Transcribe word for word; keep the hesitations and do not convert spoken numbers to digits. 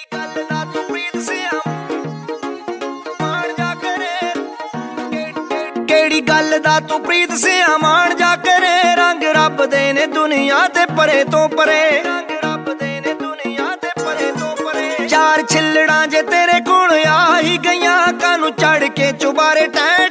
ਗੱਲ ਦਾ ਤੂੰ ਪ੍ਰੀਤ ਸਿਆ ਮਾਣ ਜਾ ਕਰੇ ਕਿਹੜੀ ਗੱਲ ਦਾ ਤੂੰ ਪ੍ਰੀਤ ਸਿਆ ਮਾਣ ਜਾ ਕਰੇ ਰੰਗ ਰੱਬ ਦੇ ਨੇ ਦੁਨੀਆ ਤੇ ਪਰੇ ਤੋਂ ਪਰੇ ਰੰਗ ਰੱਬ ਦੇ ਨੇ ਦੁਨੀਆ ਤੇ ਪਰੇ ਤੋਂ ਪਰੇ ਚਾਰ ਛਿੱਲੜਾਂ ਜੇ ਤੇਰੇ ਕੋਲ ਆ ਹੀ ਗਈਆਂ ਕਾਨੂੰ ਚੜ ਕੇ ਚੁਬਾਰੇ ਟੈਂ